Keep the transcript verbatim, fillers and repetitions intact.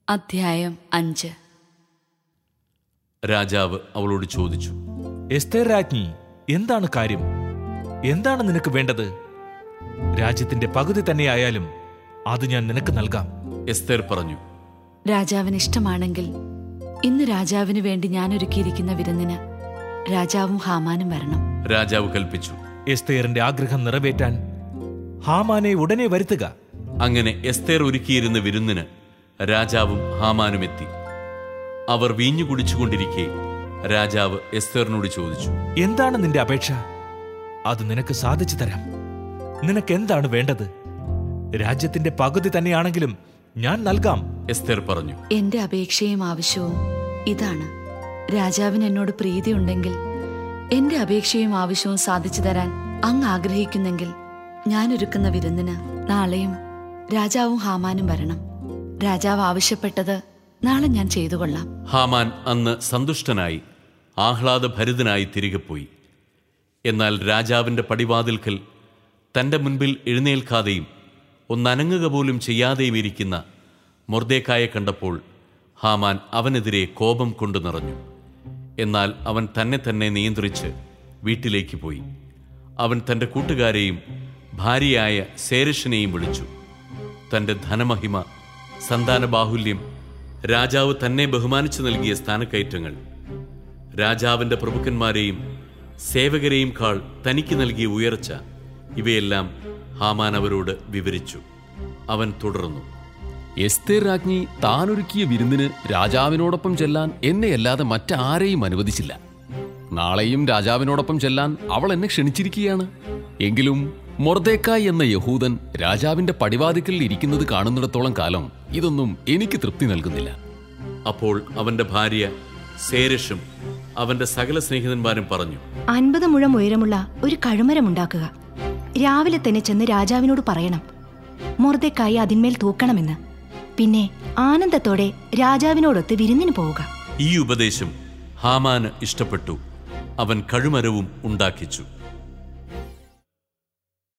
അധ്യായം അഞ്ച്. രാജാവ് അവളോട് ചോദിച്ചു, എസ്തേർ രാജ്ഞി, എന്താണ് കാര്യം? എന്താണ് നിനക്ക് വേണ്ടത്? രാജ്യത്തിന്റെ പകുതി തന്നെയായാലും അത് ഞാൻ നിനക്ക് നൽകാം. എസ്തേർ പറഞ്ഞു, രാജാവിന് ഇഷ്ടമാണെങ്കിൽ ഇന്ന് രാജാവിന് വേണ്ടി ഞാൻ ഒരുക്കിയിരിക്കുന്ന വിരുന്നിന് രാജാവും ഹാമാനും വരണം. രാജാവ് കൽപ്പിച്ചു. എസ്തേറിന്റെ ആഗ്രഹം നിറവേറ്റാൻ ഹാമാനെ ഉടനെ വരുത്തുക. അങ്ങനെ എസ്തേർ ഒരുക്കിയിരുന്ന വിരുന്നിന് രാജാവും ഹാമാനും എത്തി. അവർ വീഞ്ഞു കുടിച്ചുകൊണ്ടിരിക്കെ രാജാവ് എസ്തേറിനോട് ചോദിച്ചു, എന്താണ് നിന്റെ അപേക്ഷ? അത് നിനക്ക് സാധിച്ചു തരാം. നിനക്ക് എന്താണ് വേണ്ടത്? രാജ്യത്തിന്റെ പകുതി തന്നെയാണെങ്കിലും ഞാൻ നൽകാം. എസ്തേർ പറഞ്ഞു, എന്റെ അപേക്ഷയും ആവശ്യവും ഇതാണ്. രാജാവിന് എന്നോട് പ്രീതിയുണ്ടെങ്കിൽ എന്റെ അപേക്ഷയും ആവശ്യവും സാധിച്ചു തരാൻ അങ്ങ് ആഗ്രഹിക്കുന്നെങ്കിൽ ഞാൻ ഒരുക്കുന്ന വിരുന്നിന് നാളെയും രാജാവും ഹാമാനും വരണം. രാജാവ് ആവശ്യപ്പെട്ടത് നാളെ ഞാൻ ചെയ്തു കൊള്ളാം. ഹാമാൻ അന്ന് സന്തുഷ്ടനായി ആഹ്ലാദഭരിതനായി തിരികെ പോയി. എന്നാൽ രാജാവിന്റെ പടിവാതിൽക്കൽ തന്റെ മുൻപിൽ എഴുന്നേൽക്കാതെയും ഒന്നനങ്ങുക പോലും ചെയ്യാതെയും ഇരിക്കുന്ന മൊർദെഖായെ കണ്ടപ്പോൾ ഹാമാൻ അവനെതിരെ കോപം കൊണ്ടു നിറഞ്ഞു. എന്നാൽ അവൻ തന്നെ തന്നെ നിയന്ത്രിച്ച് വീട്ടിലേക്ക് പോയി. അവൻ തന്റെ കൂട്ടുകാരെയും ഭാര്യയായ സേരഷിനെയും വിളിച്ചു. തന്റെ ധനമഹിമ, സന്താന ബാഹുല്യം, രാജാവ് തന്നെ ബഹുമാനിച്ചു നൽകിയ സ്ഥാനക്കയറ്റങ്ങൾ, രാജാവിന്റെ പ്രഭുക്കന്മാരെയും സേവകരെയും കാൾ തനിക്ക് നൽകിയ ഉയർച്ച, ഇവയെല്ലാം ഹാമാൻ അവരോട് വിവരിച്ചു. അവൻ തുടർന്നു, എസ്തേർ രാജ്ഞി താനൊരുക്കിയ വിരുന്നിന് രാജാവിനോടൊപ്പം ചെല്ലാൻ എന്നെയല്ലാതെ മറ്റാരെയും അനുവദിച്ചില്ല. നാളെയും രാജാവിനോടൊപ്പം ചെല്ലാൻ അവൾ എന്നെ ക്ഷണിച്ചിരിക്കുകയാണ്. എങ്കിലും മൊർദെഖായി എന്ന യഹൂദൻ രാജാവിന്റെ പടിവാതിക്കൽ ഇരിക്കുന്നത് കാണുന്നിടത്തോളം കാലം ഇതൊന്നും എനിക്ക് തൃപ്തി നൽകുന്നില്ല. അപ്പോൾ അവന്റെ ഭാര്യ സേരഷും അവന്റെ സകല സ്നേഹിതന്മാരും പറഞ്ഞു, അൻപത് മുഴം ഉയരമുള്ള ഒരു കഴുമരമുണ്ടാക്കുക. രാവിലെ തന്നെ ചെന്ന് രാജാവിനോട് പറയണം, മൊർദെഖായി അതിന്മേൽ തൂക്കണമെന്ന്. പിന്നെ ആനന്ദത്തോടെ രാജാവിനോടൊത്ത് വിരുന്നിന് പോവുക. ഈ ഉപദേശം ഹാമാന് ഇഷ്ടപ്പെട്ടു. അവൻ കഴുമരവും ഉണ്ടാക്കിച്ചു.